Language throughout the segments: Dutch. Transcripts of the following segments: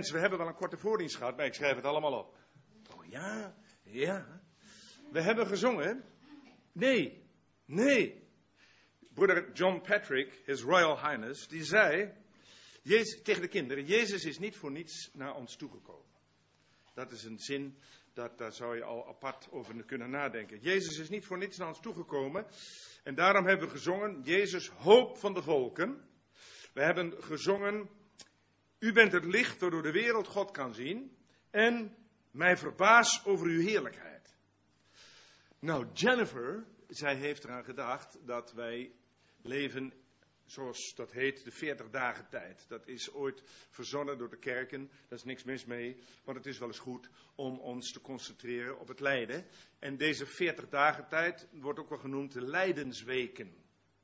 mensen, we hebben wel een korte voordienst gehad, maar ik schrijf het allemaal op. Oh ja, ja. We hebben gezongen. Nee. Broeder John Patrick, His Royal Highness, die zei tegen de kinderen, Jezus is niet voor niets naar ons toegekomen. Dat is een zin, daar zou je al apart over kunnen nadenken. Jezus is niet voor niets naar ons toegekomen. En daarom hebben we gezongen, Jezus, hoop van de volken. We hebben gezongen, u bent het licht waardoor de wereld God kan zien. En mij verbaas over uw heerlijkheid. Nou, Jennifer, zij heeft eraan gedacht dat wij leven, zoals dat heet, de 40 dagen tijd. Dat is ooit verzonnen door de kerken, daar is niks mis mee. Want het is wel eens goed om ons te concentreren op het lijden. En deze 40 dagen tijd wordt ook wel genoemd de lijdensweken.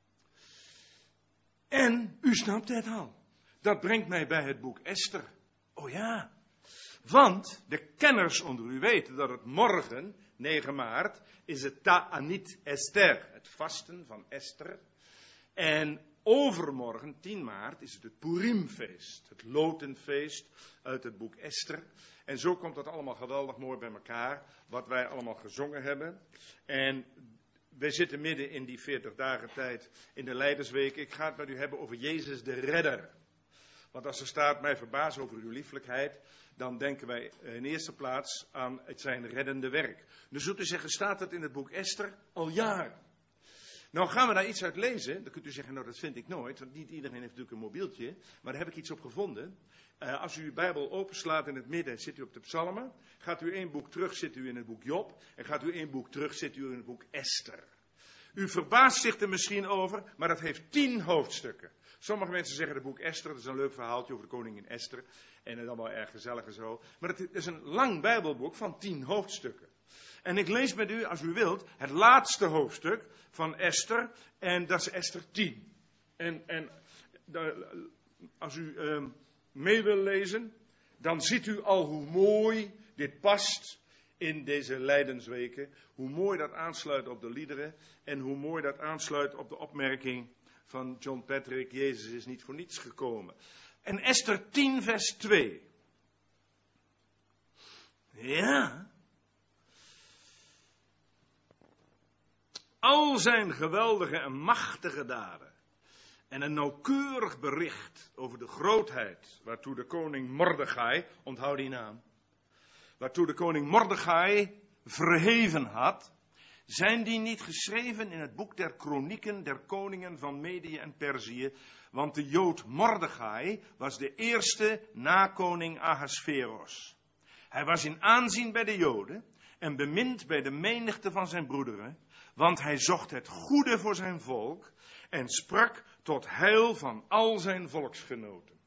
En, u snapt het al, dat brengt mij bij het boek Esther. Oh ja, want de kenners onder u weten dat het morgen, 9 maart, is het Ta'anit Esther, het vasten van Esther. En overmorgen, 10 maart, is het Purimfeest, het lotenfeest uit het boek Esther. En zo komt dat allemaal geweldig mooi bij elkaar, wat wij allemaal gezongen hebben. En wij zitten midden in die 40 dagen tijd in de Lijdensweek. Ik ga het met u hebben over Jezus de Redder. Want als er staat, mij verbazen over uw lieflijkheid, dan denken wij in eerste plaats aan het zijn reddende werk. Dus zult u zeggen, staat het in het boek Esther al jaren? Nou gaan we daar iets uit lezen. Dan kunt u zeggen, nou dat vind ik nooit, want niet iedereen heeft natuurlijk een mobieltje. Maar daar heb ik iets op gevonden. Als u uw Bijbel openslaat in het midden, zit u op de Psalmen. Gaat u 1 boek terug, zit u in het boek Job. En gaat u 1 boek terug, zit u in het boek Esther. U verbaast zich er misschien over, maar dat heeft 10 hoofdstukken. Sommige mensen zeggen het boek Esther, dat is een leuk verhaaltje over de koningin Esther. En het is allemaal erg gezellig en zo. Maar het is een lang Bijbelboek van 10 hoofdstukken. En ik lees met u, als u wilt, het laatste hoofdstuk van Esther. En dat is Esther 10. En als u mee wil lezen, dan ziet u al hoe mooi dit past in deze lijdensweken. Hoe mooi dat aansluit op de liederen. En hoe mooi dat aansluit op de opmerking van John Patrick. Jezus is niet voor niets gekomen. En Esther 10 vers 2. Ja. Al zijn geweldige en machtige daden. En een nauwkeurig bericht over de grootheid waartoe de koning Mordechai, onthoud die naam, waartoe de koning Mordechai verheven had, zijn die niet geschreven in het boek der kronieken der koningen van Medië en Perzië, want de Jood Mordechai was de eerste na koning Ahasveros. Hij was in aanzien bij de Joden en bemind bij de menigte van zijn broederen, want hij zocht het goede voor zijn volk en sprak tot heil van al zijn volksgenoten.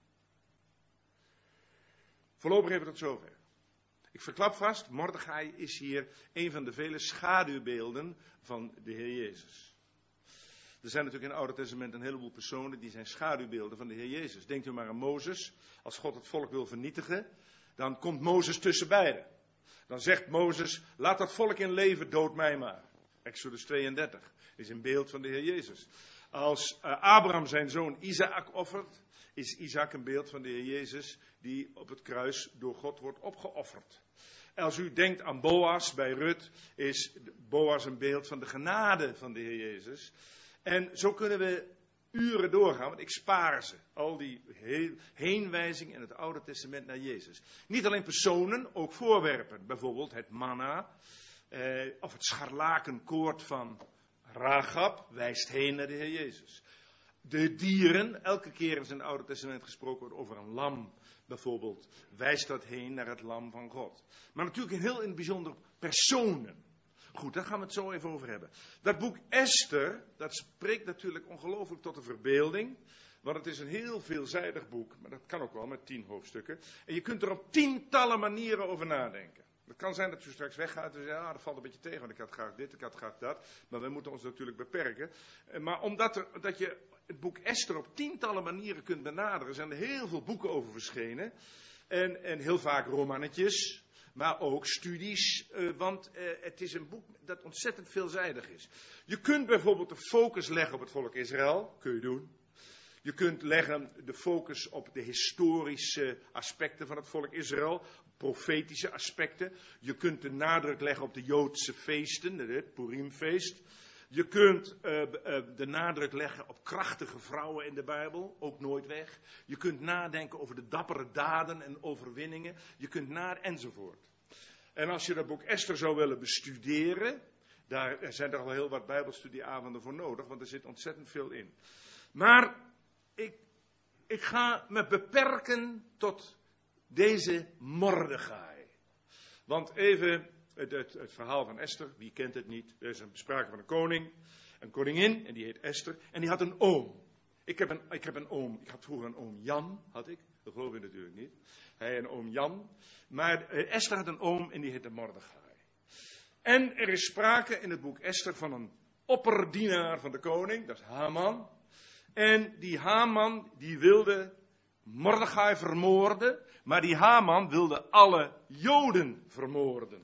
Voorlopig even tot zover. Ik verklap vast, Mordechai is hier een van de vele schaduwbeelden van de Heer Jezus. Er zijn natuurlijk in het Oude Testament een heleboel personen die zijn schaduwbeelden van de Heer Jezus. Denkt u maar aan Mozes. Als God het volk wil vernietigen, dan komt Mozes tussen beiden. Dan zegt Mozes, laat dat volk in leven, dood mij maar. Exodus 32 is een beeld van de Heer Jezus. Als Abraham zijn zoon Isaac offert, is Isaac een beeld van de Heer Jezus die op het kruis door God wordt opgeofferd. Als u denkt aan Boas bij Rut, is Boas een beeld van de genade van de Heer Jezus. En zo kunnen we uren doorgaan, want ik spaar ze. Al die heenwijzingen in het Oude Testament naar Jezus. Niet alleen personen, ook voorwerpen. Bijvoorbeeld het manna, of het scharlakenkoord van Rahab wijst heen naar de Heer Jezus. De dieren, elke keer is in het Oude Testament gesproken wordt over een lam bijvoorbeeld, wijst dat heen naar het lam van God. Maar natuurlijk heel in het bijzonder personen. Goed, daar gaan we het zo even over hebben. Dat boek Esther, dat spreekt natuurlijk ongelooflijk tot de verbeelding. Want het is een heel veelzijdig boek, maar dat kan ook wel met 10 hoofdstukken. En je kunt er op tientallen manieren over nadenken. Het kan zijn dat u straks weggaat en zegt, dat valt een beetje tegen, want ik had graag dit, ik had graag dat. Maar we moeten ons natuurlijk beperken. Maar omdat dat je het boek Esther op tientallen manieren kunt benaderen, zijn er heel veel boeken over verschenen. En heel vaak romannetjes, maar ook studies, want het is een boek dat ontzettend veelzijdig is. Je kunt bijvoorbeeld de focus leggen op het volk Israël, kun je doen. Je kunt leggen de focus op de historische aspecten van het volk Israël, profetische aspecten. Je kunt de nadruk leggen op de Joodse feesten, het Purimfeest. Je kunt de nadruk leggen op krachtige vrouwen in de Bijbel, ook nooit weg. Je kunt nadenken over de dappere daden en overwinningen. Je kunt enzovoort. En als je dat boek Esther zou willen bestuderen, daar zijn er al heel wat Bijbelstudieavonden voor nodig, want er zit ontzettend veel in. Maar ik ga me beperken tot deze Mordechai. Want even het verhaal van Esther, wie kent het niet? Er is een sprake van een koning, een koningin, en die heet Esther. En die had een oom. Ik heb een oom. Ik had vroeger een oom Jan, had ik. Dat geloof je natuurlijk niet. Hij een oom Jan. Maar Esther had een oom en die heette Mordechai. En er is sprake in het boek Esther van een opperdienaar van de koning, dat is Haman. En die Haman, die wilde Mordechai vermoorden, maar die Haman wilde alle Joden vermoorden.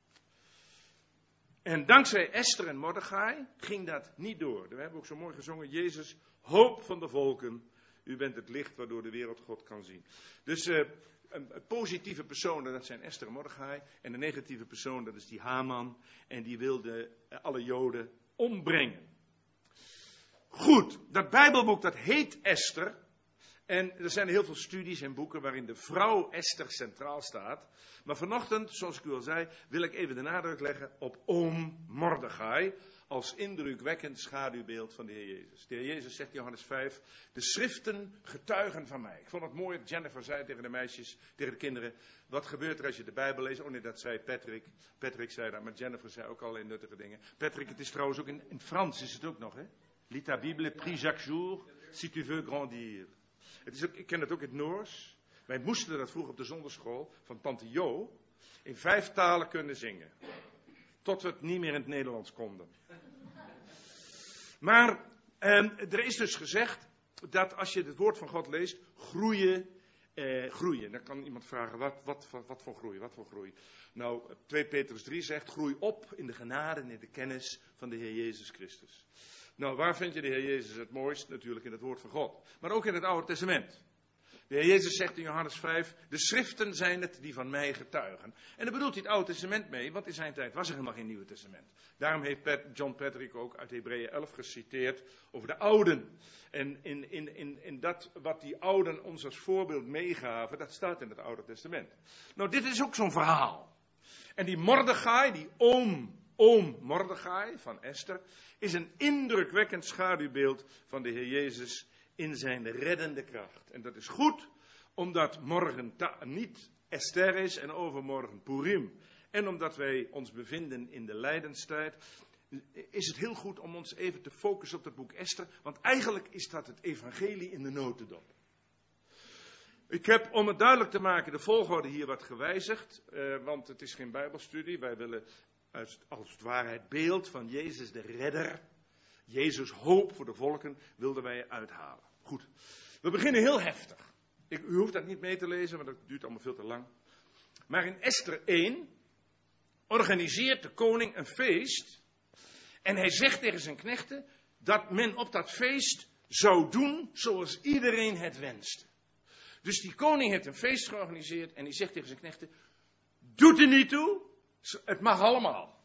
En dankzij Esther en Mordechai ging dat niet door. We hebben ook zo mooi gezongen, Jezus, hoop van de volken. U bent het licht waardoor de wereld God kan zien. Dus positieve personen, dat zijn Esther en Mordechai. En de negatieve persoon, dat is die Haman. En die wilde alle Joden ombrengen. Goed, dat Bijbelboek dat heet Esther. En er zijn heel veel studies en boeken waarin de vrouw Esther centraal staat. Maar vanochtend, zoals ik u al zei, wil ik even de nadruk leggen op oom Mordechai. Als indrukwekkend schaduwbeeld van de Heer Jezus. De Heer Jezus zegt in Johannes 5, de schriften getuigen van mij. Ik vond het mooi dat Jennifer zei tegen de meisjes, tegen de kinderen. Wat gebeurt er als je de Bijbel leest? Oh nee, dat zei Patrick. Patrick zei dat, maar Jennifer zei ook allerlei nuttige dingen. Patrick, het is trouwens ook in Frans is het ook nog, hè? Lis ta Bible, prie chaque jour, si tu veux grandir. Het is ook, ik ken het ook in het Noors. Wij moesten dat vroeger op de zonderschool van Tante Jo in 5 talen kunnen zingen. Tot we het niet meer in het Nederlands konden. Maar er is dus gezegd dat als je het woord van God leest, groeien. Dan kan iemand vragen, wat voor groei, wat voor groei? Nou, 2 Petrus 3 zegt, groei op in de genade en in de kennis van de Heer Jezus Christus. Nou, waar vind je de Heer Jezus het mooist? Natuurlijk in het woord van God. Maar ook in het Oude Testament. De Heer Jezus zegt in Johannes 5, de schriften zijn het die van mij getuigen. En daar bedoelt hij het Oude Testament mee, want in zijn tijd was er helemaal geen Nieuwe Testament. Daarom heeft John Patrick ook uit Hebreeën 11 geciteerd over de ouden. En in dat wat die ouden ons als voorbeeld meegaven, dat staat in het Oude Testament. Nou, dit is ook zo'n verhaal. En die Mordechai, die oom Mordechai van Esther, is een indrukwekkend schaduwbeeld van de Heer Jezus in zijn reddende kracht. En dat is goed, omdat morgen niet Esther is en overmorgen Purim. En omdat wij ons bevinden in de lijdenstijd, is het heel goed om ons even te focussen op het boek Esther. Want eigenlijk is dat het evangelie in de notendop. Ik heb, om het duidelijk te maken, de volgorde hier wat gewijzigd. Want het is geen bijbelstudie. Wij willen als het ware het beeld van Jezus de redder, Jezus hoop voor de volken, wilden wij uithalen. Goed, we beginnen heel heftig. U hoeft dat niet mee te lezen, want dat duurt allemaal veel te lang. Maar in Esther 1 organiseert de koning een feest. En hij zegt tegen zijn knechten dat men op dat feest zou doen zoals iedereen het wenste. Dus die koning heeft een feest georganiseerd en die zegt tegen zijn knechten, doet er niet toe, het mag allemaal.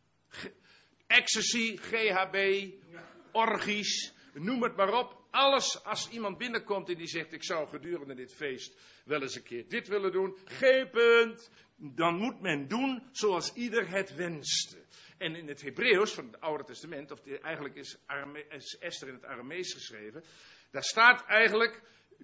Ecstasy, GHB, orgies, noem het maar op. Alles, als iemand binnenkomt en die zegt, ik zou gedurende dit feest wel eens een keer dit willen doen. Geen punt. Dan moet men doen zoals ieder het wenste. En in het Hebreeuws van het Oude Testament, of eigenlijk is Esther in het Aramees geschreven, daar staat eigenlijk,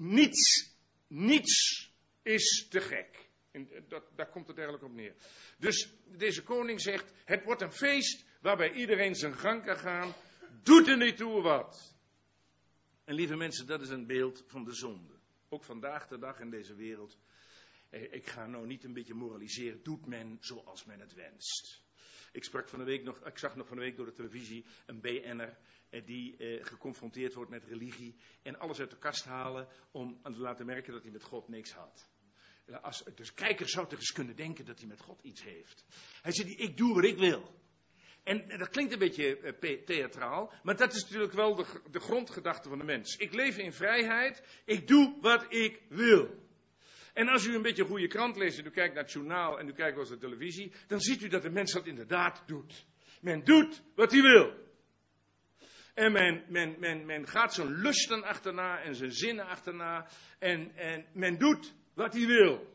niets is te gek. Daar komt het eigenlijk op neer. Dus deze koning zegt, het wordt een feest waarbij iedereen zijn gang kan gaan. Doet er niet toe wat. En lieve mensen, dat is een beeld van de zonde. Ook vandaag de dag in deze wereld. Ik ga nou niet een beetje moraliseren. Doet men zoals men het wenst. Ik zag nog van de week door de televisie een BN'er die geconfronteerd wordt met religie. En alles uit de kast halen om aan te laten merken dat hij met God niks had. Dus kijker zou toch eens kunnen denken dat hij met God iets heeft. Hij zei, ik doe wat ik wil. En dat klinkt een beetje theatraal, maar dat is natuurlijk wel de grondgedachte van de mens. Ik leef in vrijheid, ik doe wat ik wil. En als u een beetje een goede krant leest en u kijkt naar het journaal en u kijkt wel eens naar de televisie, dan ziet u dat de mens dat inderdaad doet. Men doet wat hij wil. En men gaat zijn lusten achterna en zijn zinnen achterna en men doet wat hij wil.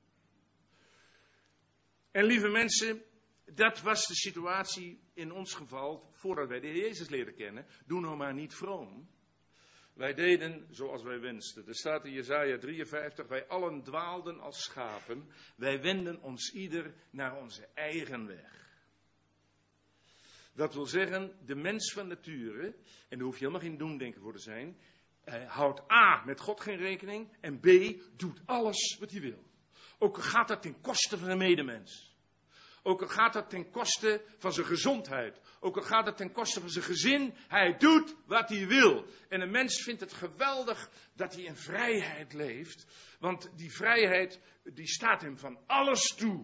En lieve mensen, dat was de situatie in ons geval voordat wij de Heer Jezus leren kennen. Doe nou maar niet vroom. Wij deden zoals wij wensten. Er staat in Jesaja 53, wij allen dwaalden als schapen. Wij wenden ons ieder naar onze eigen weg. Dat wil zeggen, de mens van nature, en daar hoef je helemaal geen doemdenker voor te zijn, houdt A, met God geen rekening, en B, doet alles wat hij wil. Ook al gaat dat ten koste van de medemens. Ook al gaat dat ten koste van zijn gezondheid. Ook al gaat dat ten koste van zijn gezin. Hij doet wat hij wil. En een mens vindt het geweldig dat hij in vrijheid leeft. Want die vrijheid, die staat hem van alles toe.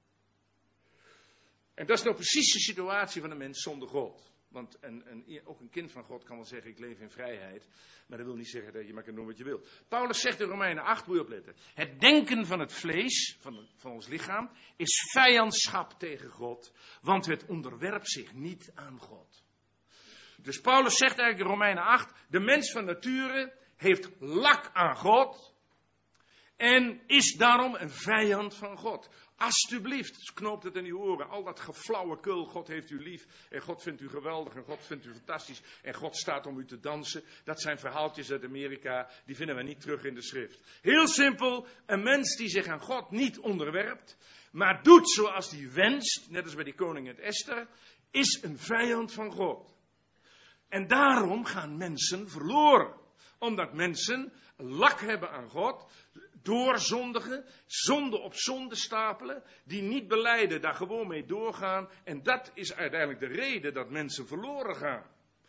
En dat is nou precies de situatie van een mens zonder God. Want ook een kind van God kan wel zeggen, ik leef in vrijheid. Maar dat wil niet zeggen dat je maar kan doen wat je wil. Paulus zegt in Romeinen 8, moet je opletten. Het denken van het vlees, van ons lichaam, is vijandschap tegen God. Want het onderwerpt zich niet aan God. Dus Paulus zegt eigenlijk in Romeinen 8, de mens van nature heeft lak aan God. En is daarom een vijand van God. Alsjeblieft, knoopt het in uw oren. Al dat geflauwekul, God heeft u lief. En God vindt u geweldig. En God vindt u fantastisch. En God staat om u te dansen. Dat zijn verhaaltjes uit Amerika. Die vinden we niet terug in de schrift. Heel simpel. Een mens die zich aan God niet onderwerpt. Maar doet zoals hij wenst. Net als bij die koningin Esther. Is een vijand van God. En daarom gaan mensen verloren. Omdat mensen lak hebben aan God. Doorzondigen, zonde op zonde stapelen, die niet belijden, daar gewoon mee doorgaan. En dat is uiteindelijk de reden dat mensen verloren gaan.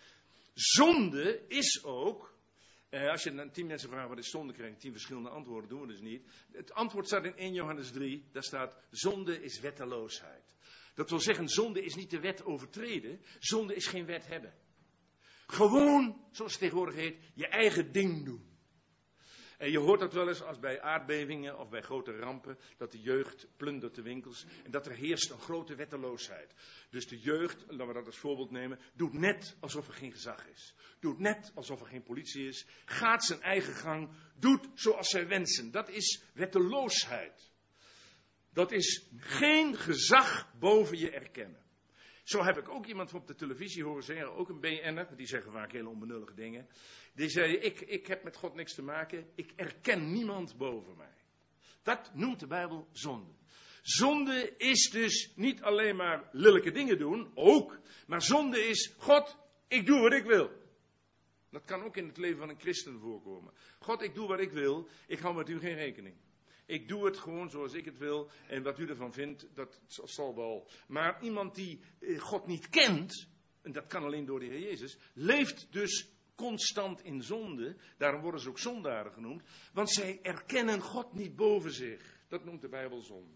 Zonde is ook, als je dan 10 mensen vraagt wat is zonde, krijg je 10 verschillende antwoorden, doen we dus niet. Het antwoord staat in 1 Johannes 3, daar staat, zonde is wetteloosheid. Dat wil zeggen, zonde is niet de wet overtreden, zonde is geen wet hebben. Gewoon, zoals het tegenwoordig heet, je eigen ding doen. En je hoort dat wel eens als bij aardbevingen of bij grote rampen, dat de jeugd plundert de winkels en dat er heerst een grote wetteloosheid. Dus de jeugd, laten we dat als voorbeeld nemen, doet net alsof er geen gezag is. Doet net alsof er geen politie is, gaat zijn eigen gang, doet zoals zij wensen. Dat is wetteloosheid. Dat is geen gezag boven je erkennen. Zo heb ik ook iemand op de televisie horen zeggen, ook een BN'er, die zeggen vaak hele onbenullige dingen. Die zei, ik heb met God niks te maken, ik erken niemand boven mij. Dat noemt de Bijbel zonde. Zonde is dus niet alleen maar lelijke dingen doen, ook. Maar zonde is, God, ik doe wat ik wil. Dat kan ook in het leven van een christen voorkomen. God, ik doe wat ik wil, ik hou met u geen rekening. Ik doe het gewoon zoals ik het wil. En wat u ervan vindt, dat zal wel. Maar iemand die God niet kent, en dat kan alleen door de Heer Jezus, leeft dus constant in zonde. Daarom worden ze ook zondaren genoemd. Want zij erkennen God niet boven zich. Dat noemt de Bijbel zonde.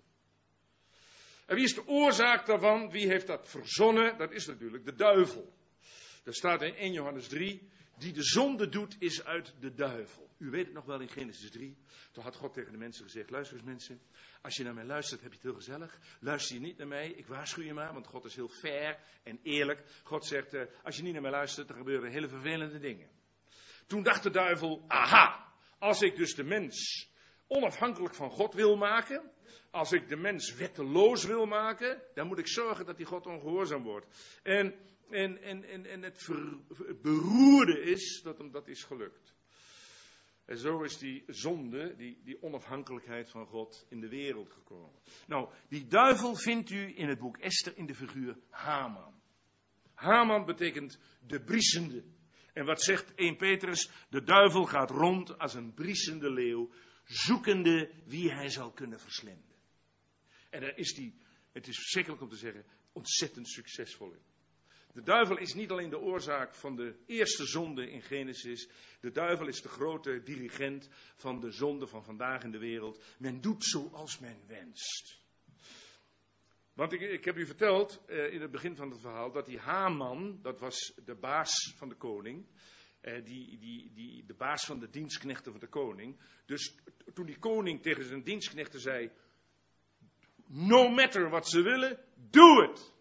En wie is de oorzaak daarvan? Wie heeft dat verzonnen? Dat is natuurlijk de duivel. Er staat in 1 Johannes 3, die de zonde doet is uit de duivel. U weet het nog wel in Genesis 3. Toen had God tegen de mensen gezegd, luister eens mensen, als je naar mij luistert heb je het heel gezellig. Luister je niet naar mij, ik waarschuw je maar, want God is heel fair en eerlijk. God zegt, als je niet naar mij luistert, dan gebeuren hele vervelende dingen. Toen dacht de duivel, aha, als ik dus de mens onafhankelijk van God wil maken, als ik de mens wetteloos wil maken, dan moet ik zorgen dat die God ongehoorzaam wordt. En het beroerde is dat hem dat is gelukt. En zo is die zonde, die onafhankelijkheid van God in de wereld gekomen. Nou, die duivel vindt u in het boek Esther in de figuur Haman. Haman betekent de briesende. En wat zegt 1 Petrus? De duivel gaat rond als een briesende leeuw, zoekende wie hij zal kunnen verslinden. En daar is die, het is verschrikkelijk om te zeggen, ontzettend succesvol in. De duivel is niet alleen de oorzaak van de eerste zonde in Genesis. De duivel is de grote dirigent van de zonde van vandaag in de wereld. Men doet zoals men wenst. Want ik heb u verteld in het begin van het verhaal dat die Haman, dat was de baas van de koning, de baas van de dienstknechten van de koning. Dus toen die koning tegen zijn dienstknechten zei, no matter wat ze willen, doe het.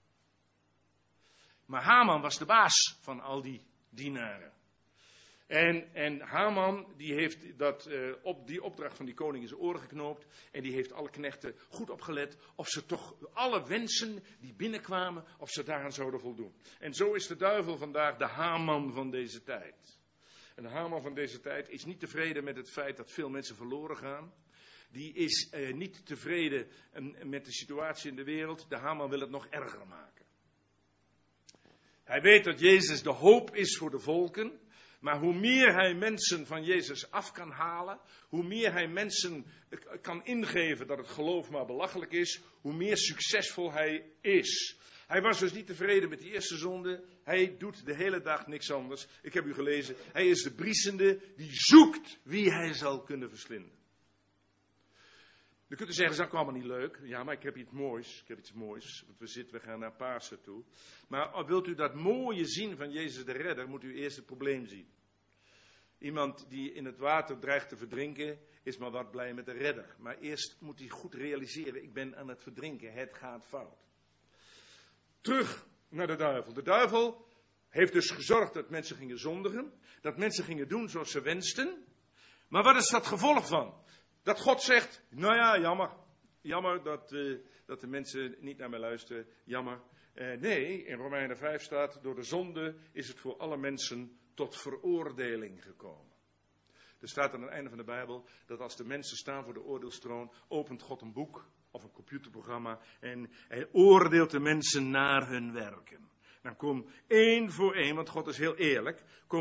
Maar Haman was de baas van al die dienaren. En Haman die heeft die opdracht van die koning in zijn oren geknoopt. En die heeft alle knechten goed opgelet of ze toch alle wensen die binnenkwamen, of ze daaraan zouden voldoen. En zo is de duivel vandaag de Haman van deze tijd. En de Haman van deze tijd is niet tevreden met het feit dat veel mensen verloren gaan. Die is niet tevreden met de situatie in de wereld. De Haman wil het nog erger maken. Hij weet dat Jezus de hoop is voor de volken. Maar hoe meer hij mensen van Jezus af kan halen, hoe meer hij mensen kan ingeven dat het geloof maar belachelijk is, hoe meer succesvol hij is. Hij was dus niet tevreden met die eerste zonde. Hij doet de hele dag niks anders. Ik heb u gelezen, hij is de briesende die zoekt wie hij zal kunnen verslinden. Dan kunt u zeggen, dat is allemaal niet leuk. Ja, maar ik heb iets moois. Want we gaan naar Pasen toe. Maar wilt u dat mooie zien van Jezus de Redder, moet u eerst het probleem zien. Iemand die in het water dreigt te verdrinken, is maar wat blij met de redder. Maar eerst moet hij goed realiseren, ik ben aan het verdrinken, het gaat fout. Terug naar de duivel. De duivel heeft dus gezorgd dat mensen gingen zondigen. Dat mensen gingen doen zoals ze wensten. Maar wat is dat gevolg van? Dat God zegt, nou ja, jammer dat de mensen niet naar mij luisteren, jammer. Nee, in Romeinen 5 staat, door de zonde is het voor alle mensen tot veroordeling gekomen. Er staat aan het einde van de Bijbel dat als de mensen staan voor de oordeelstroon, opent God een boek of een computerprogramma en hij oordeelt de mensen naar hun werken. Dan komt één voor één, want God is heel eerlijk,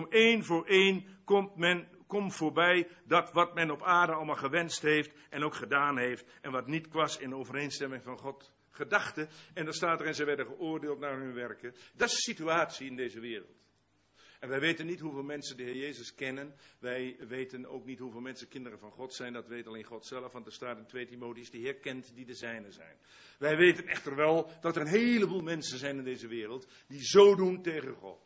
komt voorbij dat wat men op aarde allemaal gewenst heeft en ook gedaan heeft en wat niet was in overeenstemming van God gedachten. En dan staat er en ze werden geoordeeld naar hun werken. Dat is de situatie in deze wereld. En wij weten niet hoeveel mensen de Heer Jezus kennen. Wij weten ook niet hoeveel mensen kinderen van God zijn. Dat weet alleen God zelf, want er staat in 2 Timotheüs, de Heer kent die de zijnen zijn. Wij weten echter wel dat er een heleboel mensen zijn in deze wereld die zo doen tegen God.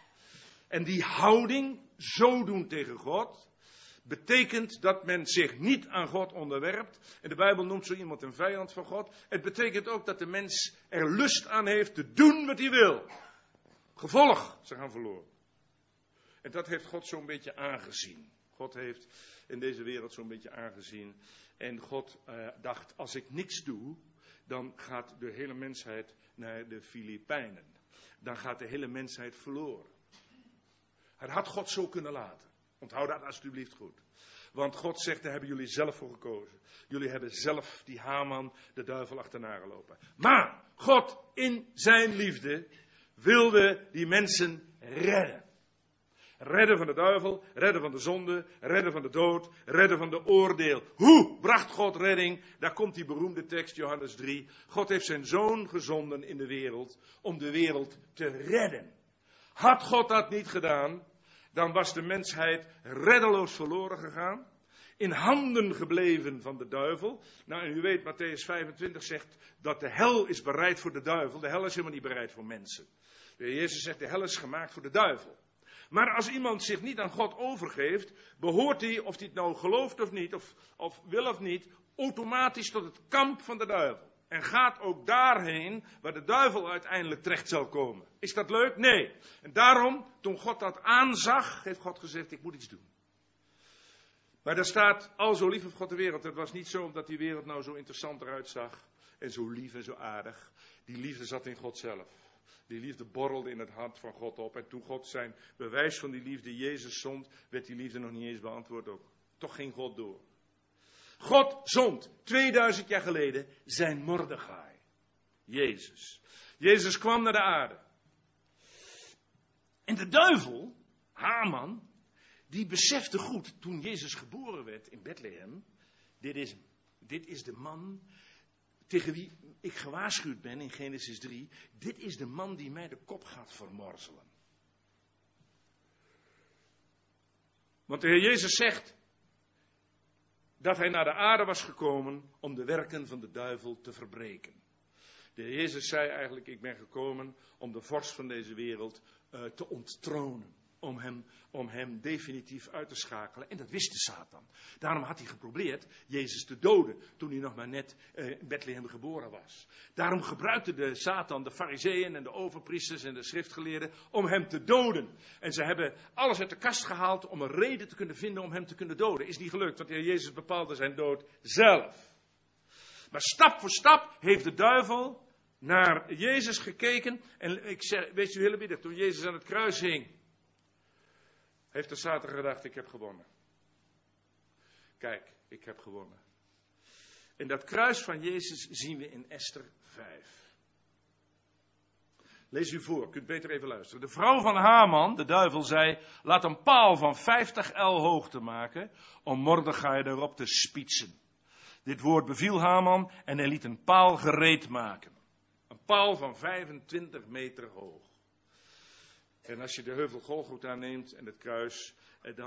En die houding, zo doen tegen God, betekent dat men zich niet aan God onderwerpt. En de Bijbel noemt zo iemand een vijand van God. Het betekent ook dat de mens er lust aan heeft te doen wat hij wil. Gevolg, ze gaan verloren. En dat heeft God zo'n beetje aangezien. God heeft in deze wereld zo'n beetje aangezien. En God dacht, als ik niks doe, dan gaat de hele mensheid naar de Filipijnen. Dan gaat de hele mensheid verloren. Het had God zo kunnen laten. Onthoud dat alsjeblieft goed. Want God zegt, daar hebben jullie zelf voor gekozen. Jullie hebben zelf die Haman, de duivel, achterna gelopen. Maar God in zijn liefde wilde die mensen redden. Redden van de duivel, redden van de zonde, redden van de dood, redden van de oordeel. Hoe bracht God redding? Daar komt die beroemde tekst, Johannes 3. God heeft zijn zoon gezonden in de wereld om de wereld te redden. Had God dat niet gedaan, dan was de mensheid reddeloos verloren gegaan. In handen gebleven van de duivel. Nou, en u weet, Matthäus 25 zegt dat de hel is bereid voor de duivel. De hel is helemaal niet bereid voor mensen. De Heer Jezus zegt, de hel is gemaakt voor de duivel. Maar als iemand zich niet aan God overgeeft, behoort hij, of hij het nou gelooft of niet, of wil of niet, automatisch tot het kamp van de duivel. En gaat ook daarheen waar de duivel uiteindelijk terecht zal komen. Is dat leuk? Nee. En daarom, toen God dat aanzag, heeft God gezegd, ik moet iets doen. Maar daar staat, al zo lief heeft God de wereld. Het was niet zo omdat die wereld nou zo interessant eruit zag. En zo lief en zo aardig. Die liefde zat in God zelf. Die liefde borrelde in het hart van God op. En toen God zijn bewijs van die liefde Jezus zond, werd die liefde nog niet eens beantwoord ook. Toch ging God door. God zond 2000 jaar geleden zijn Mordechai. Jezus. Jezus kwam naar de aarde. En de duivel, Haman, die besefte goed toen Jezus geboren werd in Bethlehem. Dit is hem. Dit is de man tegen wie ik gewaarschuwd ben in Genesis 3. Dit is de man die mij de kop gaat vermorzelen. Want de Heer Jezus zegt dat hij naar de aarde was gekomen om de werken van de duivel te verbreken. De Heer Jezus zei eigenlijk, ik ben gekomen om de vorst van deze wereld te onttronen. Om hem definitief uit te schakelen. En dat wist de Satan. Daarom had hij geprobeerd Jezus te doden toen hij nog maar net in Bethlehem geboren was. Daarom gebruikte de Satan de farizeeën en de overpriesters en de schriftgeleerden om hem te doden. En ze hebben alles uit de kast gehaald om een reden te kunnen vinden om hem te kunnen doden. Is niet gelukt, want de Heer Jezus bepaalde zijn dood zelf. Maar stap voor stap heeft de duivel naar Jezus gekeken. En ik zeg, weet u heel eerlijk, toen Jezus aan het kruis hing, heeft de Satan gedacht, ik heb gewonnen. Kijk, ik heb gewonnen. En dat kruis van Jezus zien we in Esther 5. Lees u voor, kunt beter even luisteren. De vrouw van Haman, de duivel, zei, laat een paal van 50 el hoogte maken om Mordechai erop te spietsen. Dit woord beviel Haman en hij liet een paal gereed maken. Een paal van 25 meter hoog. En als je de heuvel Golgotha neemt en het kruis,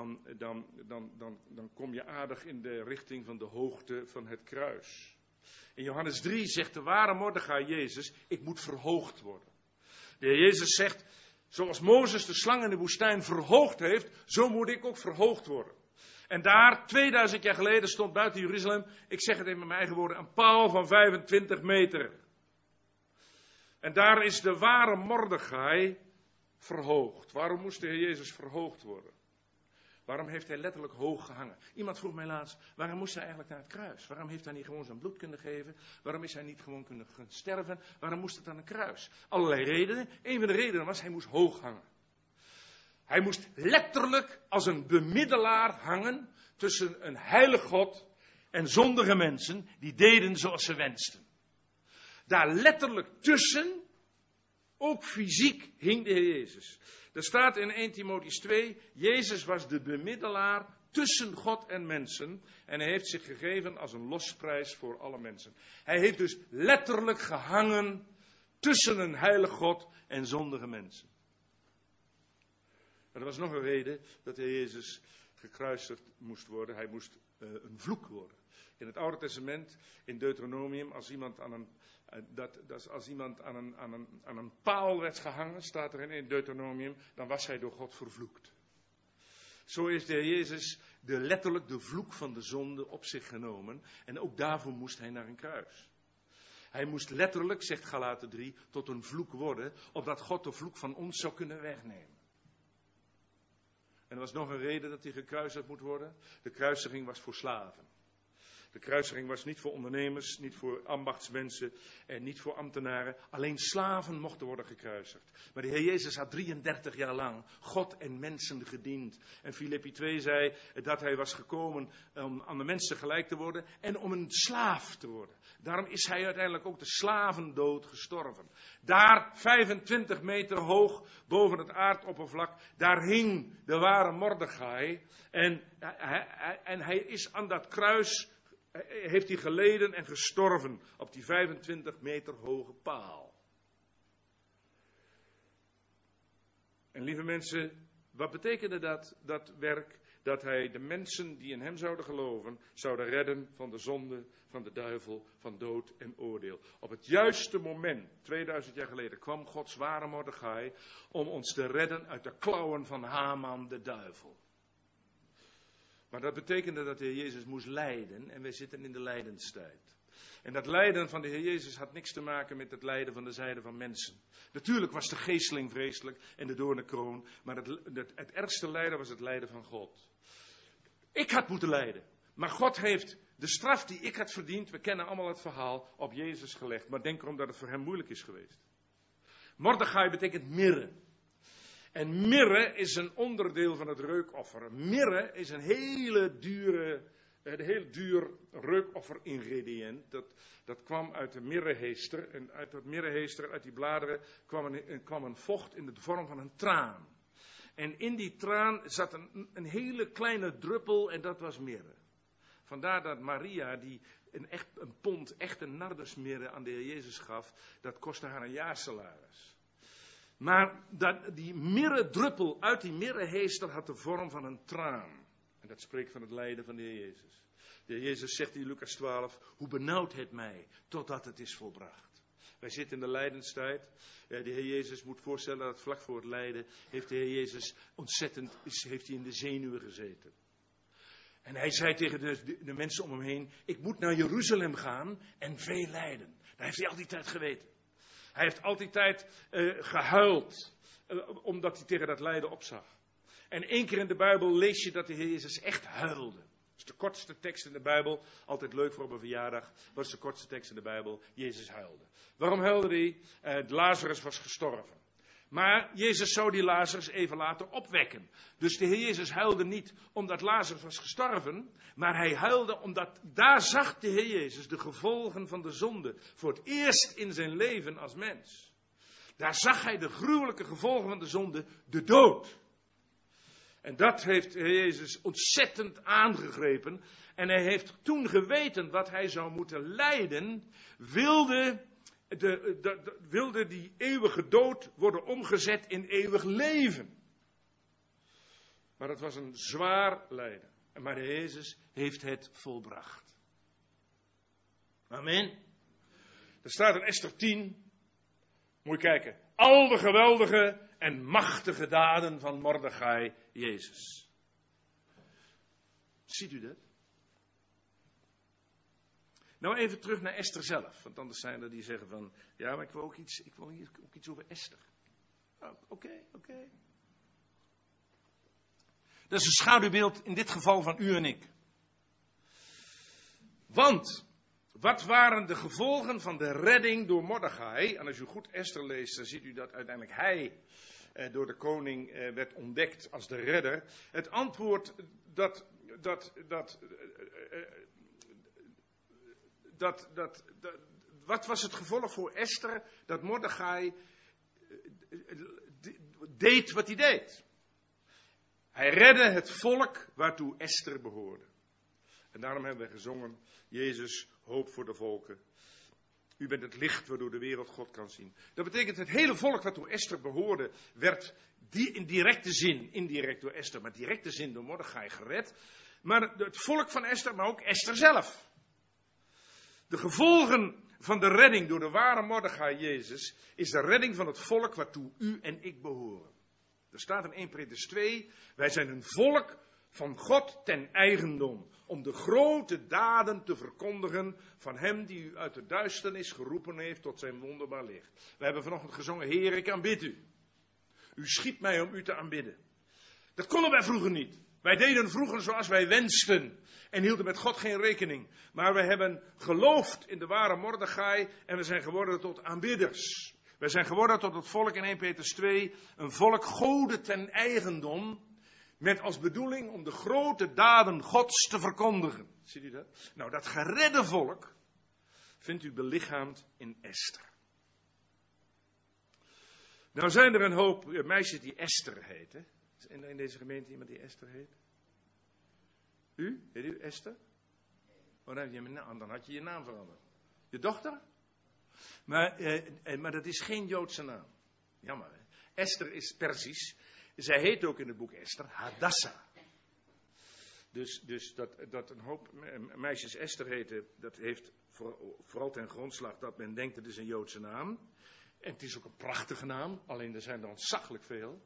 dan kom je aardig in de richting van de hoogte van het kruis. In Johannes 3 zegt de ware Mordechai Jezus, ik moet verhoogd worden. De Heer Jezus zegt, zoals Mozes de slang in de woestijn verhoogd heeft, zo moet ik ook verhoogd worden. En daar, 2000 jaar geleden, stond buiten Jeruzalem, ik zeg het even met mijn eigen woorden, een paal van 25 meter. En daar is de ware Mordechai verhoogd. Waarom moest de Heer Jezus verhoogd worden? Waarom heeft hij letterlijk hoog gehangen? Iemand vroeg mij laatst, waarom moest hij eigenlijk naar het kruis? Waarom heeft hij niet gewoon zijn bloed kunnen geven? Waarom is hij niet gewoon kunnen sterven? Waarom moest het aan een kruis? Allerlei redenen. Een van de redenen was, hij moest hoog hangen. Hij moest letterlijk als een bemiddelaar hangen tussen een heilig God en zondige mensen die deden zoals ze wensten. Daar letterlijk tussen, ook fysiek, hing de Heer Jezus. Er staat in 1 Timotheüs 2, Jezus was de bemiddelaar tussen God en mensen. En hij heeft zich gegeven als een losprijs voor alle mensen. Hij heeft dus letterlijk gehangen tussen een heilig God en zondige mensen. Er was nog een reden dat de Heer Jezus gekruisigd moest worden. Hij moest een vloek worden. In het Oude Testament, in Deuteronomium, als iemand aan een paal werd gehangen, staat er in Deuteronomium, dan was hij door God vervloekt. Zo is de Heer Jezus letterlijk de vloek van de zonde op zich genomen. En ook daarvoor moest hij naar een kruis. Hij moest letterlijk, zegt Galaten 3, tot een vloek worden, opdat God de vloek van ons zou kunnen wegnemen. En er was nog een reden dat hij gekruisigd moet worden. De kruisiging was voor slaven. De kruisiging was niet voor ondernemers, niet voor ambachtsmensen en niet voor ambtenaren. Alleen slaven mochten worden gekruisigd. Maar de Heer Jezus had 33 jaar lang God en mensen gediend. En Filippi 2 zei dat hij was gekomen om aan de mensen gelijk te worden en om een slaaf te worden. Daarom is hij uiteindelijk ook de slavendood gestorven. Daar 25 meter hoog boven het aardoppervlak, daar hing de ware Mordechai. En hij is aan dat kruis, heeft hij geleden en gestorven op die 25 meter hoge paal. En lieve mensen, wat betekende dat werk? Dat hij de mensen die in hem zouden geloven, zouden redden van de zonde, van de duivel, van dood en oordeel. Op het juiste moment, 2000 jaar geleden, kwam Gods ware Mordechai om ons te redden uit de klauwen van Haman de duivel. Maar dat betekende dat de Heer Jezus moest lijden en wij zitten in de lijdenstijd. En dat lijden van de Heer Jezus had niks te maken met het lijden van de zijde van mensen. Natuurlijk was de geesteling vreselijk en de doornenkroon, maar het ergste lijden was het lijden van God. Ik had moeten lijden, maar God heeft de straf die ik had verdiend, we kennen allemaal het verhaal, op Jezus gelegd. Maar denk erom dat het voor hem moeilijk is geweest. Mordechai betekent mirre. En mirre is een onderdeel van het reukoffer. Mirre is een heel duur reukoffer-ingrediënt. Dat kwam uit de mirreheester. En uit dat mirreheester, uit die bladeren, kwam een vocht in de vorm van een traan. En in die traan zat een hele kleine druppel en dat was mirre. Vandaar dat Maria, die een pond echte nardusmirre aan de Heer Jezus gaf, dat kostte haar een jaarsalaris. Maar die mirredruppel uit die mirreheester had de vorm van een traan. En dat spreekt van het lijden van de Heer Jezus. De Heer Jezus zegt in Lucas 12, hoe benauwt het mij totdat het is volbracht. Wij zitten in de lijdenstijd. De Heer Jezus moet voorstellen dat vlak voor het lijden heeft de Heer Jezus heeft hij in de zenuwen gezeten. En hij zei tegen de mensen om hem heen, ik moet naar Jeruzalem gaan en veel lijden. Dat heeft hij al die tijd geweten. Hij heeft al die tijd gehuild, omdat hij tegen dat lijden opzag. En 1 keer in de Bijbel lees je dat de Heer Jezus echt huilde. Dat is de kortste tekst in de Bijbel. Altijd leuk voor op een verjaardag. Wat is de kortste tekst in de Bijbel? Jezus huilde. Waarom huilde hij? Lazarus was gestorven. Maar Jezus zou die Lazarus even laten opwekken. Dus de Heer Jezus huilde niet omdat Lazarus was gestorven. Maar hij huilde omdat daar zag de Heer Jezus de gevolgen van de zonde. Voor het eerst in zijn leven als mens. Daar zag hij de gruwelijke gevolgen van de zonde, de dood. En dat heeft de Heer Jezus ontzettend aangegrepen. En hij heeft toen geweten wat hij zou moeten lijden, wilde die eeuwige dood worden omgezet in eeuwig leven. Maar dat was een zwaar lijden. Maar de Heer Jezus heeft het volbracht. Amen. Er staat in Esther 10, moet je kijken, al de geweldige en machtige daden van Mordechai Jezus. Ziet u dat? Nou even terug naar Esther zelf. Want anders zijn er die zeggen van, ja maar ik wil hier ook iets over Esther. Oké. Dat is een schaduwbeeld in dit geval van u en ik. Want, wat waren de gevolgen van de redding door Mordechai? En als u goed Esther leest, dan ziet u dat uiteindelijk hij door de koning werd ontdekt als de redder. Het antwoord wat was het gevolg voor Esther dat Mordechai deed wat hij deed? Hij redde het volk waartoe Esther behoorde. En daarom hebben we gezongen, Jezus, hoop voor de volken. U bent het licht waardoor de wereld God kan zien. Dat betekent het hele volk waartoe Esther behoorde, werd in directe zin, indirect door Esther, maar directe zin door Mordechai gered. Maar het volk van Esther, maar ook Esther zelf. De gevolgen van de redding door de ware Mordechai Jezus is de redding van het volk waartoe u en ik behoren. Er staat in 1 Petrus 2, wij zijn een volk van God ten eigendom, om de grote daden te verkondigen van hem die u uit de duisternis geroepen heeft tot zijn wonderbaar licht. We hebben vanochtend gezongen, Heer, ik aanbid u. U schiep mij om u te aanbidden. Dat konden wij vroeger niet. Wij deden vroeger zoals wij wensten en hielden met God geen rekening. Maar we hebben geloofd in de ware Mordechai en we zijn geworden tot aanbidders. We zijn geworden tot het volk in 1 Petrus 2, een volk goden ten eigendom, met als bedoeling om de grote daden Gods te verkondigen. Ziet u dat? Nou, dat geredde volk vindt u belichaamd in Esther. Nou zijn er een hoop meisjes die Esther heten. Is in deze gemeente iemand die Esther heet? U? Heet u Esther? Oh, dan had je je naam veranderd. Je dochter? Maar dat is geen Joodse naam. Jammer, hè? Esther is Perzisch. Zij heet ook in het boek Esther Hadassah. Dus dat een hoop meisjes Esther heten, dat heeft vooral ten grondslag dat men denkt het is een Joodse naam. En het is ook een prachtige naam, alleen er zijn er ontzaglijk veel.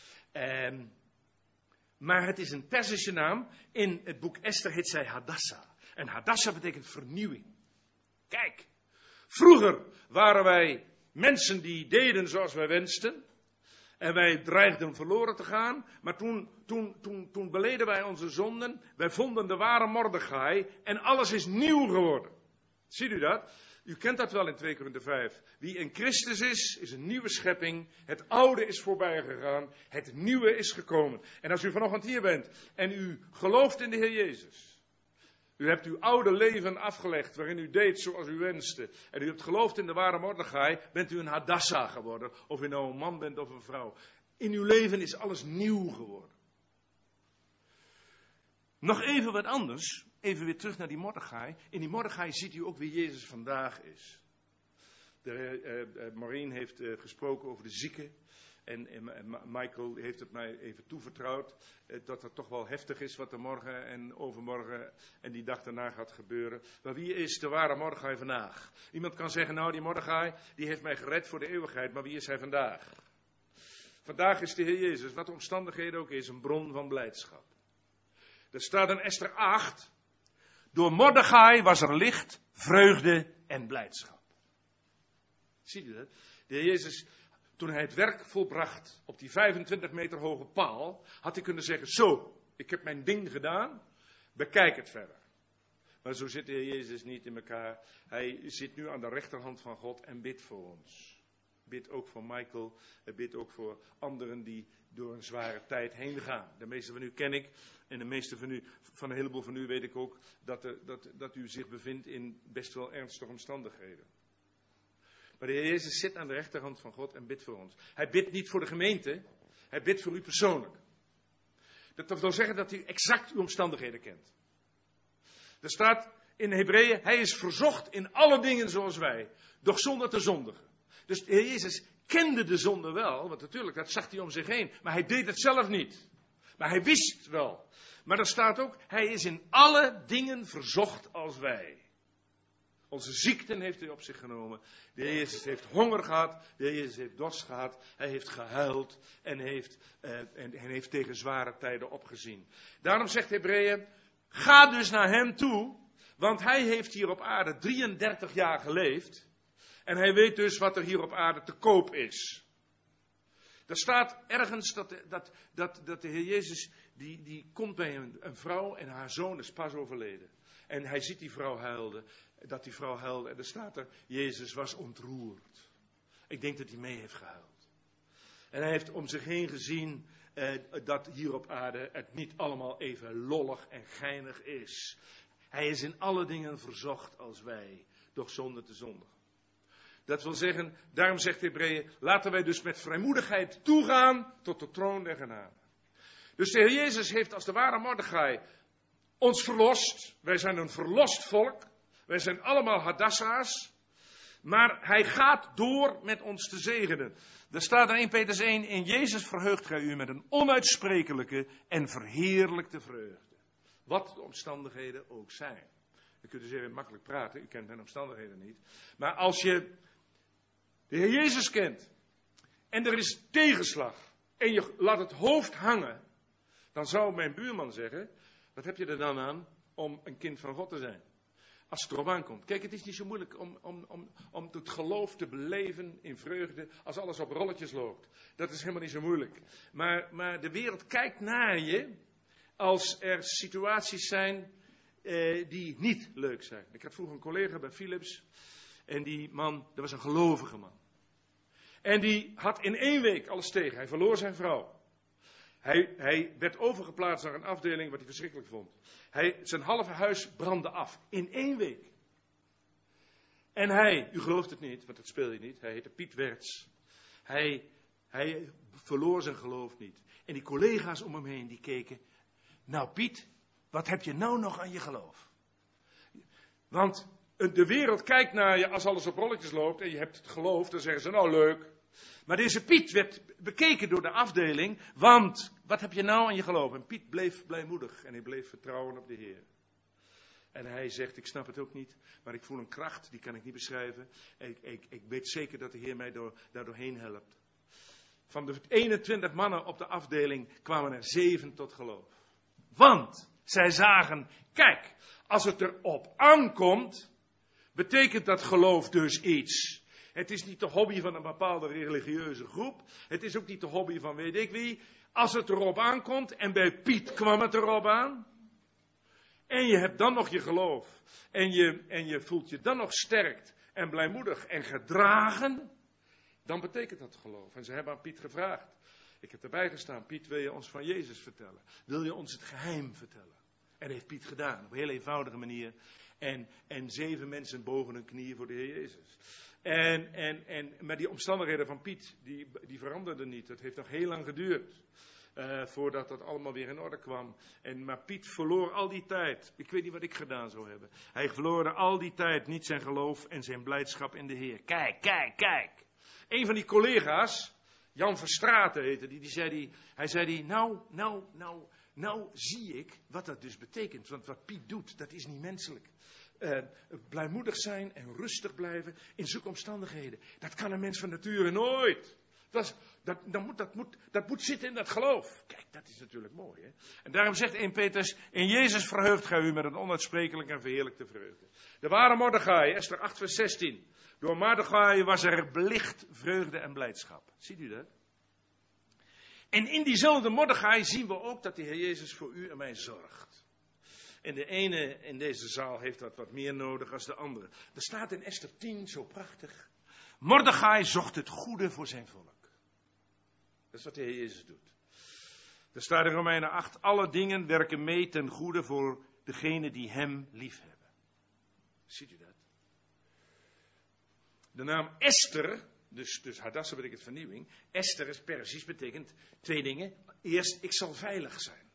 Maar het is een Perzische naam. In het boek Esther heet zij Hadassah. En Hadassah betekent vernieuwing. Kijk, vroeger waren wij mensen die deden zoals wij wensten. En wij dreigden verloren te gaan. Maar toen beleden wij onze zonden. Wij vonden de ware Mordechai. En alles is nieuw geworden. Ziet u dat? U kent dat wel in 2 Korinther 5. Wie in Christus is een nieuwe schepping. Het oude is voorbij gegaan. Het nieuwe is gekomen. En als u vanochtend hier bent en u gelooft in de Heer Jezus. U hebt uw oude leven afgelegd waarin u deed zoals u wenste. En u hebt geloofd in de ware Mordechai. Bent u een Hadassah geworden. Of u nou een man bent of een vrouw. In uw leven is alles nieuw geworden. Nog even wat anders. Even weer terug naar die Mordechai. In die Mordechai ziet u ook wie Jezus vandaag is. Maureen heeft gesproken over de zieken. En Michael heeft het mij even toevertrouwd. Dat het toch wel heftig is wat er morgen en overmorgen en die dag daarna gaat gebeuren. Maar wie is de ware Mordechai vandaag? Iemand kan zeggen, nou die Mordechai die heeft mij gered voor de eeuwigheid. Maar wie is hij vandaag? Vandaag is de Heer Jezus, wat de omstandigheden ook is, een bron van blijdschap. Er staat in Esther 8. Door Mordechai was er licht, vreugde en blijdschap. Zie je dat? De Heer Jezus, toen hij het werk volbracht op die 25 meter hoge paal, had hij kunnen zeggen, zo, ik heb mijn ding gedaan, bekijk het verder. Maar zo zit de Heer Jezus niet in elkaar. Hij zit nu aan de rechterhand van God en bidt voor ons. Bid ook voor Michael, bid ook voor anderen die door een zware tijd heen gaan. De meeste van u ken ik en de meeste van u, van een heleboel van u weet ik ook dat u zich bevindt in best wel ernstige omstandigheden. Maar de Heer Jezus zit aan de rechterhand van God en bidt voor ons. Hij bidt niet voor de gemeente, hij bidt voor u persoonlijk. Dat wil zeggen dat hij exact uw omstandigheden kent. Er staat in Hebreeën, hij is verzocht in alle dingen zoals wij, doch zonder te zondigen. Dus de Heer Jezus kende de zonde wel, want natuurlijk, dat zag hij om zich heen. Maar hij deed het zelf niet. Maar hij wist wel. Maar er staat ook, hij is in alle dingen verzocht als wij. Onze ziekten heeft hij op zich genomen. De Heer Jezus heeft honger gehad. De Heer Jezus heeft dorst gehad. Hij heeft gehuild en heeft tegen zware tijden opgezien. Daarom zegt Hebreeën, ga dus naar hem toe, want hij heeft hier op aarde 33 jaar geleefd. En hij weet dus wat er hier op aarde te koop is. Er staat ergens dat de Heer Jezus, die komt bij een vrouw en haar zoon is pas overleden. En hij ziet die vrouw huilen, en er staat er, Jezus was ontroerd. Ik denk dat hij mee heeft gehuild. En hij heeft om zich heen gezien dat hier op aarde het niet allemaal even lollig en geinig is. Hij is in alle dingen verzocht als wij, doch zonder te zondigen. Dat wil zeggen, daarom zegt Hebreeën, laten wij dus met vrijmoedigheid toegaan tot de troon der genade. Dus de Heer Jezus heeft als de ware Mordechai ons verlost. Wij zijn een verlost volk. Wij zijn allemaal Hadassa's. Maar hij gaat door met ons te zegenen. Er staat in 1 Petrus 1, in Jezus verheugt gij u met een onuitsprekelijke en verheerlijkte vreugde. Wat de omstandigheden ook zijn. Dan kunt u zeer makkelijk praten, u kent mijn omstandigheden niet. Maar als je de Heer Jezus kent en er is tegenslag en je laat het hoofd hangen, dan zou mijn buurman zeggen, wat heb je er dan aan om een kind van God te zijn? Als het erop aankomt. Kijk, het is niet zo moeilijk om het geloof te beleven in vreugde als alles op rolletjes loopt. Dat is helemaal niet zo moeilijk. Maar de wereld kijkt naar je als er situaties zijn die niet leuk zijn. Ik had vroeger een collega bij Philips en die man, dat was een gelovige man. En die had in 1 week alles tegen. Hij verloor zijn vrouw. Hij werd overgeplaatst naar een afdeling wat hij verschrikkelijk vond. Zijn halve huis brandde af. In 1 week. En u gelooft het niet, want dat speel je niet. Hij heette Piet Werts. Hij verloor zijn geloof niet. En die collega's om hem heen die keken. Nou Piet, wat heb je nou nog aan je geloof? Want de wereld kijkt naar je als alles op rolletjes loopt en je hebt het geloof. Dan zeggen ze nou leuk. Maar deze Piet werd bekeken door de afdeling, want wat heb je nou aan je geloof? En Piet bleef blijmoedig en hij bleef vertrouwen op de Heer. En hij zegt, ik snap het ook niet, maar ik voel een kracht, die kan ik niet beschrijven. Ik weet zeker dat de Heer mij daar doorheen helpt. Van de 21 mannen op de afdeling kwamen er 7 tot geloof. Want zij zagen, kijk, als het erop aankomt, betekent dat geloof dus iets. Het is niet de hobby van een bepaalde religieuze groep. Het is ook niet de hobby van weet ik wie. Als het erop aankomt, en bij Piet kwam het erop aan. En je hebt dan nog je geloof. En je voelt je dan nog sterk en blijmoedig en gedragen. Dan betekent dat geloof. En ze hebben aan Piet gevraagd. Ik heb erbij gestaan. Piet, wil je ons van Jezus vertellen? Wil je ons het geheim vertellen? En dat heeft Piet gedaan. Op een heel eenvoudige manier. En 7 mensen bogen hun knieën voor de Heer Jezus. Maar die omstandigheden van Piet, die veranderden niet. Het heeft nog heel lang geduurd. Voordat dat allemaal weer in orde kwam. Maar Piet verloor al die tijd. Ik weet niet wat ik gedaan zou hebben. Hij verloor al die tijd niet zijn geloof en zijn blijdschap in de Heer. Kijk. Een van die collega's, Jan Verstraeten heette die. Hij zei, nou zie ik wat dat dus betekent. Want wat Piet doet, dat is niet menselijk. Blijmoedig zijn en rustig blijven in zulke omstandigheden. Dat kan een mens van nature nooit. Dat moet zitten in dat geloof. Kijk, dat is natuurlijk mooi. Hè? En daarom zegt 1 Petrus, in Jezus verheugt gij u met een onuitsprekelijke en verheerlijkte vreugde. De ware Mordechai, Esther 8 vers 16. Door Mordechai was er belicht vreugde en blijdschap. Ziet u dat? En in diezelfde Mordechai zien we ook dat de Heer Jezus voor u en mij zorgt. En de ene in deze zaal heeft wat meer nodig dan de andere. Er staat in Esther 10 zo prachtig. Mordechai zocht het goede voor zijn volk. Dat is wat de Heer Jezus doet. Er staat in Romeinen 8, alle dingen werken mee ten goede voor degenen die hem liefhebben. Ziet u dat? De naam Esther, dus Hadassah betekent vernieuwing. Esther is Perzisch, betekent 2 dingen. Eerst, ik zal veilig zijn.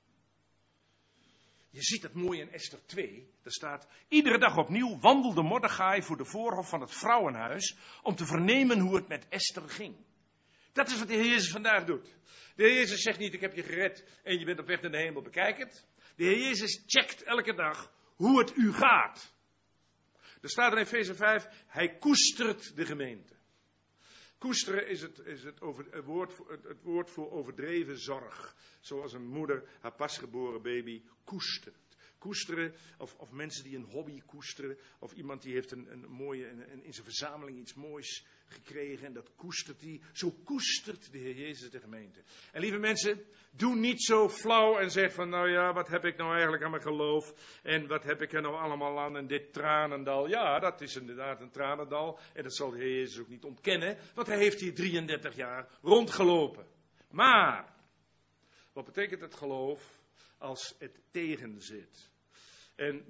Je ziet het mooi in Esther 2. Daar staat, iedere dag opnieuw wandelde Mordechai voor de voorhof van het vrouwenhuis om te vernemen hoe het met Esther ging. Dat is wat de Heer Jezus vandaag doet. De Heer Jezus zegt niet, ik heb je gered en je bent op weg naar de hemel, bekijk het. De Heer Jezus checkt elke dag hoe het u gaat. Er staat in Efeze 5, hij koestert de gemeente. Koesteren is het woord voor overdreven zorg. Zoals een moeder haar pasgeboren baby koestert. Koesteren, of mensen die een hobby koesteren. Of iemand die heeft een mooie, in zijn verzameling iets moois gekregen. En dat koestert hij. Zo koestert de Heer Jezus de gemeente. En lieve mensen, doe niet zo flauw en zeg van, nou ja, wat heb ik nou eigenlijk aan mijn geloof? En wat heb ik er nou allemaal aan in dit tranendal? Ja, dat is inderdaad een tranendal. En dat zal de Heer Jezus ook niet ontkennen. Want hij heeft hier 33 jaar rondgelopen. Maar, wat betekent het geloof als het tegenzit? En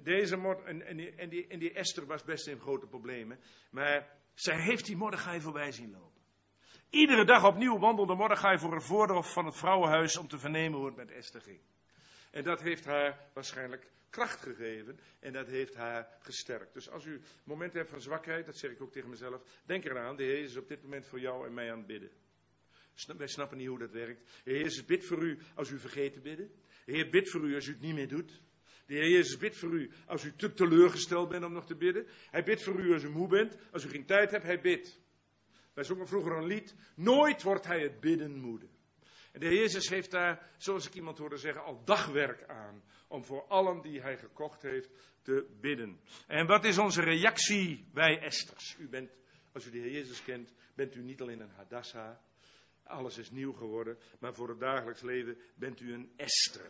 die Esther was best in grote problemen. Maar zij heeft die Mordechai voorbij zien lopen. Iedere dag opnieuw wandelde Mordechai voor het voorhof van het vrouwenhuis om te vernemen hoe het met Esther ging. En dat heeft haar waarschijnlijk kracht gegeven en dat heeft haar gesterkt. Dus als u momenten hebt van zwakheid, dat zeg ik ook tegen mezelf, denk eraan, de Heer is op dit moment voor jou en mij aan het bidden. Wij snappen niet hoe dat werkt. De Heer Jezus bidt voor u als u vergeet te bidden. De Heer bidt voor u als u het niet meer doet. De Heer Jezus bidt voor u als u te teleurgesteld bent om nog te bidden. Hij bidt voor u als u moe bent. Als u geen tijd hebt, hij bidt. Wij zongen vroeger een lied. Nooit wordt hij het bidden moede. En de Heer Jezus heeft daar, zoals ik iemand hoorde zeggen, al dagwerk aan. Om voor allen die hij gekocht heeft te bidden. En wat is onze reactie, wij Esters? Als u de Heer Jezus kent, bent u niet alleen een Hadassah. Alles is nieuw geworden. Maar voor het dagelijks leven bent u een Esther.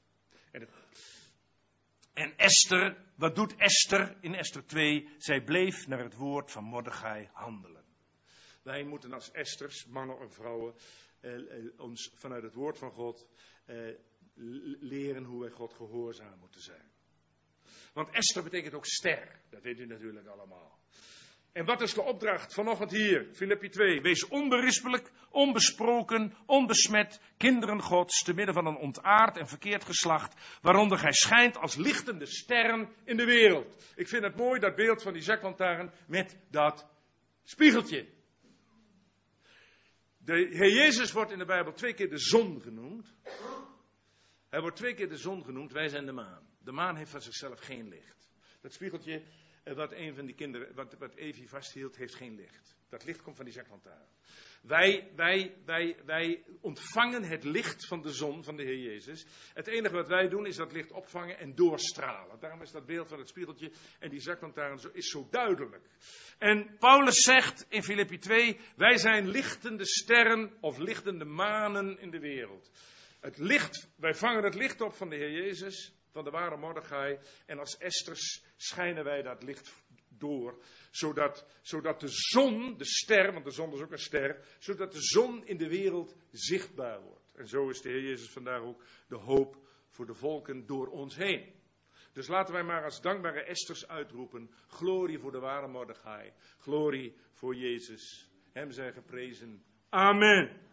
En Esther, wat doet Esther in Esther 2? Zij bleef naar het woord van Mordechai handelen. Wij moeten als Esters, mannen en vrouwen, ons vanuit het woord van God leren hoe wij God gehoorzaam moeten zijn. Want Esther betekent ook ster, dat weet u natuurlijk allemaal. En wat is de opdracht vanochtend hier, Filippi 2? Wees onberispelijk, onbesproken, onbesmet, kinderen Gods, te midden van een ontaard en verkeerd geslacht, waaronder gij schijnt als lichtende sterren in de wereld. Ik vind het mooi, dat beeld van die zaklantaarn met dat spiegeltje. De Heer Jezus wordt in de Bijbel 2 keer de zon genoemd. Hij wordt 2 keer de zon genoemd, wij zijn de maan. De maan heeft van zichzelf geen licht. Dat spiegeltje wat een van die kinderen, wat Evie vasthield, heeft geen licht. Dat licht komt van die zaklantaarn. Wij ontvangen het licht van de zon, van de Heer Jezus. Het enige wat wij doen is dat licht opvangen en doorstralen. Daarom is dat beeld van het spiegeltje en die zaklantaarn zo duidelijk. En Paulus zegt in Filippi 2, wij zijn lichtende sterren of lichtende manen in de wereld. Het licht, wij vangen het licht op van de Heer Jezus, van de ware Mordechai. En als Esters schijnen wij dat licht door. Zodat de zon, de ster, want de zon is ook een ster. Zodat de zon in de wereld zichtbaar wordt. En zo is de Heer Jezus vandaag ook de hoop voor de volken door ons heen. Dus laten wij maar als dankbare Esters uitroepen. Glorie voor de ware Mordechai. Glorie voor Jezus. Hem zij geprezen. Amen.